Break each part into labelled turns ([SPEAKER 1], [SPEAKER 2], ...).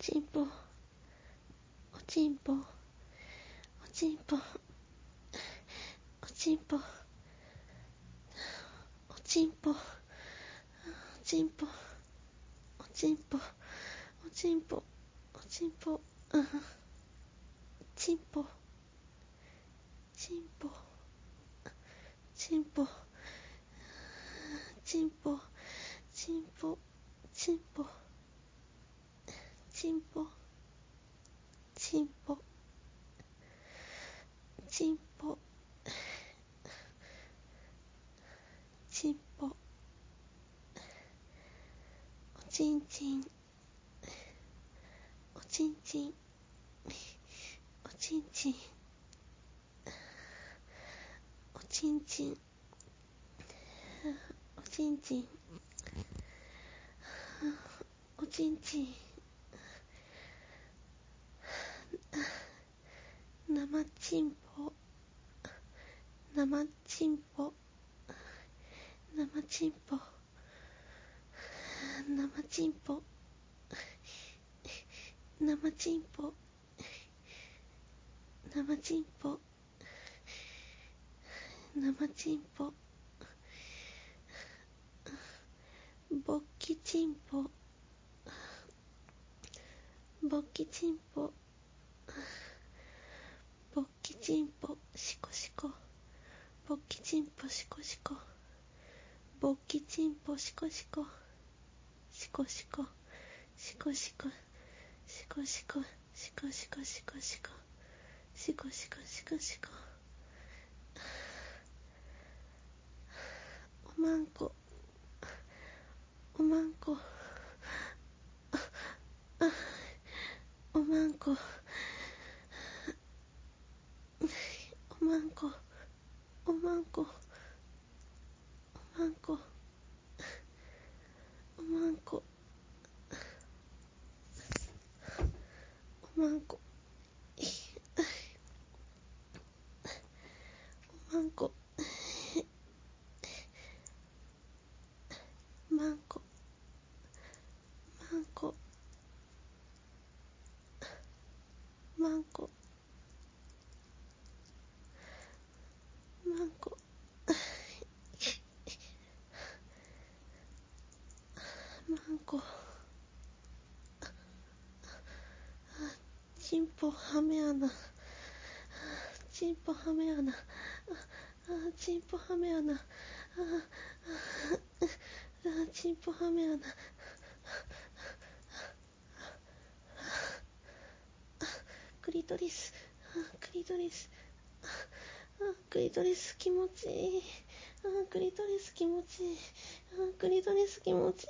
[SPEAKER 1] ちんぽ、おちんぽ、おちんぽ、おちんぽ、おちんぽ、おちんぽ、おちんぽ、おちんぽ、おちんぽ、ちんぽ、ちんぽ、ちんぽ、ちんぽ、ちんぽ、ちんぽ、ちんぽ、ちんぽ、ちんぽ、ちんぽ、おちんちん、おちんちん、おちんちん、おちんちん、おちんちん、おちんちん、生ちんぽ、生ちんぽ、生ちんぽ、生ちんぽ、生ちんぽ、生ちんぽ、生ちんぽ、ぼっきちんぽ、ぼっきちんぽ、ぼっきちんぽ、しこしこ、ぼっきちんぽ、しこしこ、ぼっきちんぽ、しこしこ、しこしこ、しこしこ、しこしこ、しこしこ、しこしこ、しこしこ、しこしこ、おまんこ、おまんこ、おまんこ、おまんこ、おまんこ、おまんこ、おまんこ、おまんこ、おまんこ、まんこ、まんこ、まんこ、まんこ、まんこ、ちんぽはめ穴、ちんぽはめ穴、ちんぽはめ穴、ちんぽはめ穴、クリトリス、クリトリス、クリトリス気持ちいい、クリトリス気持ちいい、クリトリス気持ちいい、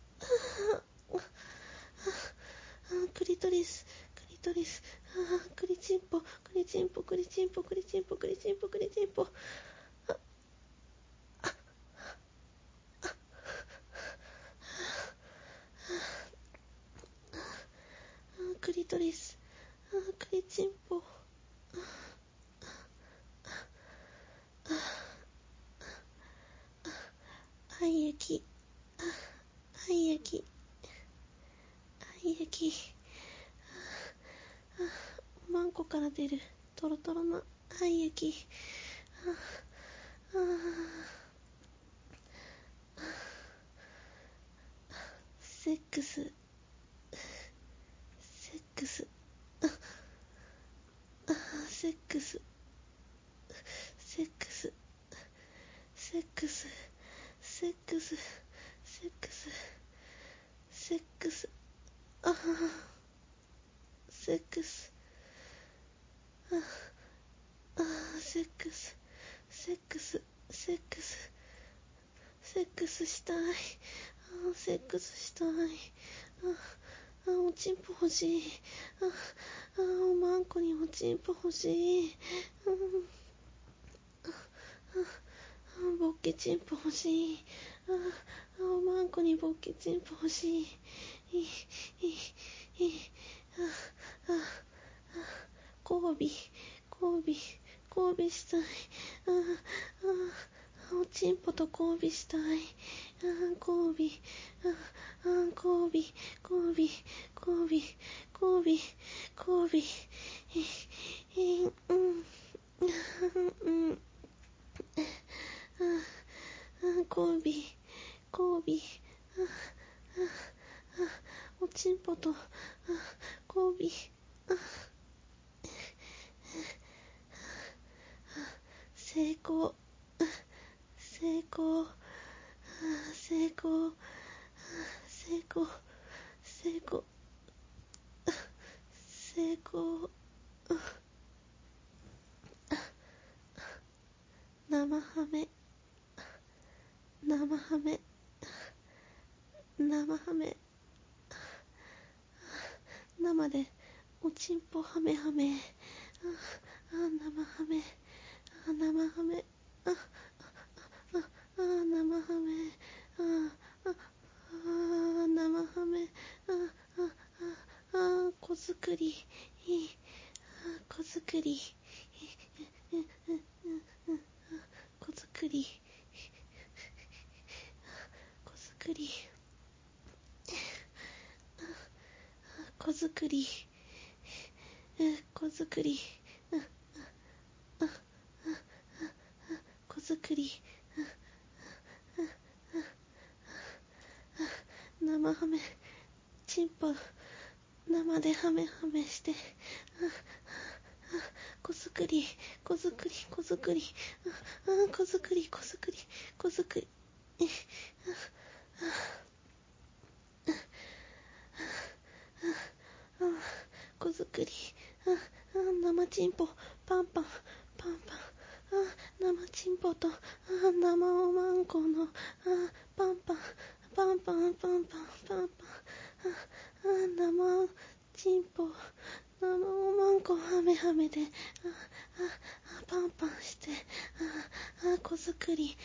[SPEAKER 1] クリトリス、クリトリス、クリチンポ、クリチンポ、クリチンポ、クリチンポ、クリチンポ、クリチンポ、クリトリス、クリチンポ、愛液、愛液、愛液、おまんこから出るトロトロの愛液、セックス、セックス、セックス、セックス、セックス、セックス、セックス、セックス、セックス、セックス、セックス、セックス、セックスしたい、セックスしたい、おちんぽ欲しい、おまんこにおちんぽ欲しい、ぼっけちんぽ欲しい、おまんこにぼっけちんぽ欲しい、交尾したい、 おちんぽと交尾したい。交尾、交尾、交尾、交尾、交尾、交尾、交尾、交尾、おちんぽと交尾、成功、成功、成功、成功、成功、成功、生ハメ、生ハメ、生ハメ、生でおちんぽハメハメ、生ハメ、生ハメ、生ハメ、生ハメ、子作り、子作り、子作り、子作り、子作り、子作り、子作り、生ハメ、チンポ生でハメハメして、子作り、子作り、子作り、子作り、子作り、子作り、子作り、生チンポパンパンパンパン、生チンポと生おまんこのパンパンパンパンパンパンパンパン、生チンポ生おまんこハメハメでパンパンして、子作り、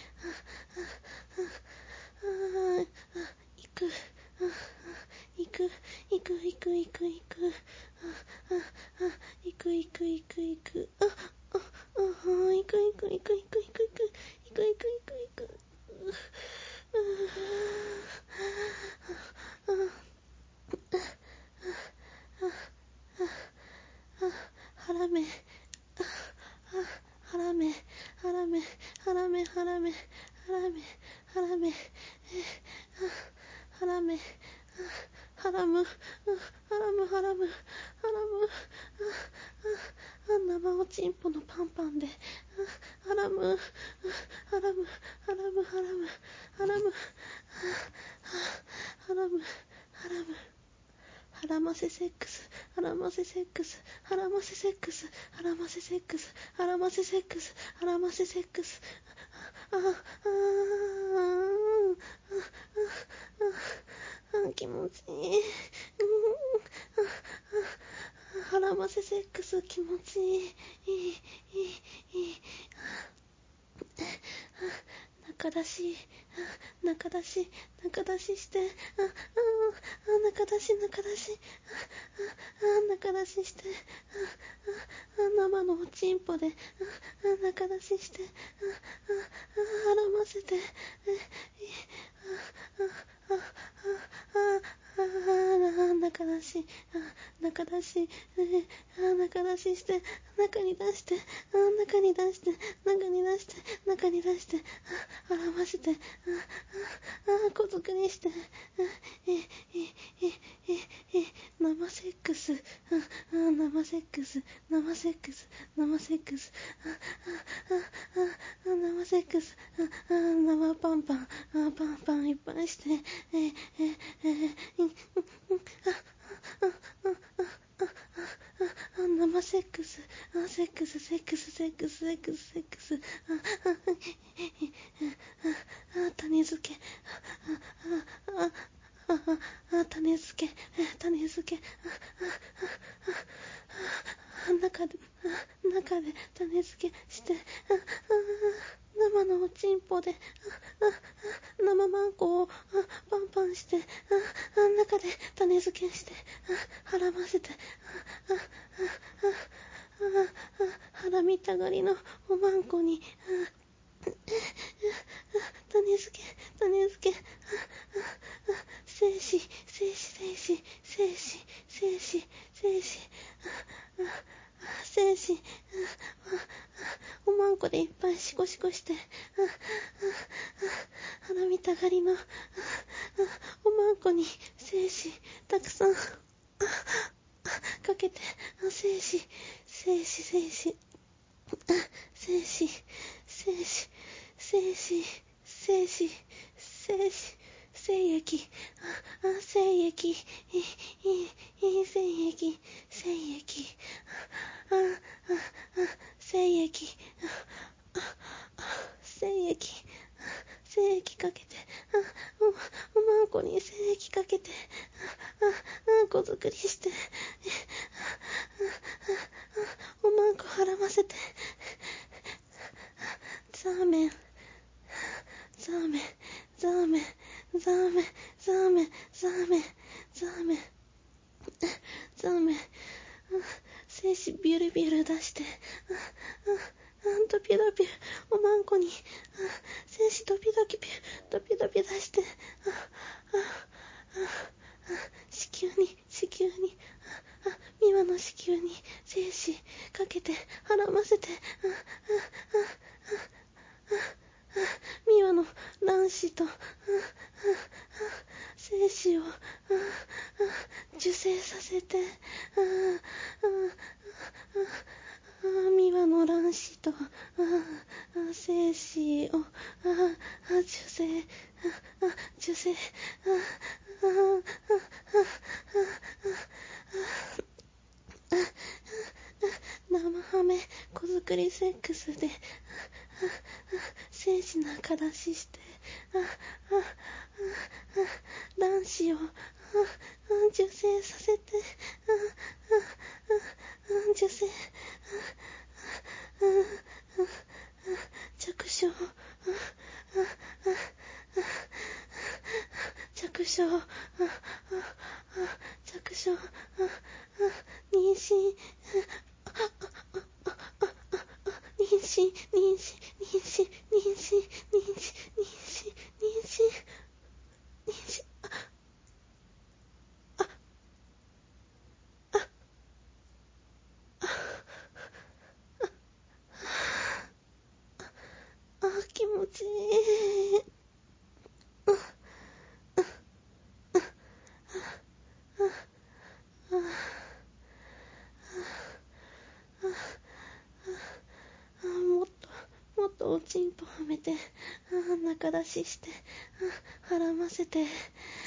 [SPEAKER 1] 行く、行く、行く、行く、行く、行く、行く、行く、行く、行く、行く、行く、行く、行く、行く、行く、行く、行く、行く、ハラメ、ハラメ、ハラメ、ハラメ、ハラメ、ハラメ、ハラメ、ハラメ、ハラム、ハラム、ハラム、ハラム、生おちんぽのパンパンで、ハラム、ハラム、ハラム、ハラム、ハラム、ハラム、ハラム、ハラマセセックス、ハラマセセックス、ハラマセセックス、ハラマセセックス、ハラマセセックス、ハラマセセックス、気持ちいい、ハラマセセックス気持ちいい、中出し、中出し、中出しして、中出し、中出し、中出しして、生のおちんぽで、中出しして、絡ませて、中出し、中出し、中出しして、中に出して、中に出して、中に出して、中に出して、絡ませて、子作りして、生セックス、生セックス、生セックス、生セックス、生セックス、生パンパン、パンパンいっぱいして、生セックス、セックス、セックス、セックス、セックス、セックス、種付け、種付け、種付け、中で種付けして、生のおちんぽで、生マンコをパンパンして、中で種付けして、絡ませて、腹見たがりのおまんこに、 種付け、精子、おまんこでいっぱいシコシコして、花見たがりのおまんこに精子たくさんかけて、精子、精液、精液かけて、おまんこに精液かけて、子作りして、おまんこはらませて、ザーメン、精子ビュルビュル出して、ドピドピおまんこに精子ドピドピ出して、子宮にミワの子宮に精子かけてはらませて、ミワの卵子と精子を受精させて、ミワの卵子と精子を受精生ハメ子作りセックスで精子中出しして卵子を受精させて受精着床妊娠気持ちいい。もっとおちんぽはめて中出ししてはらませて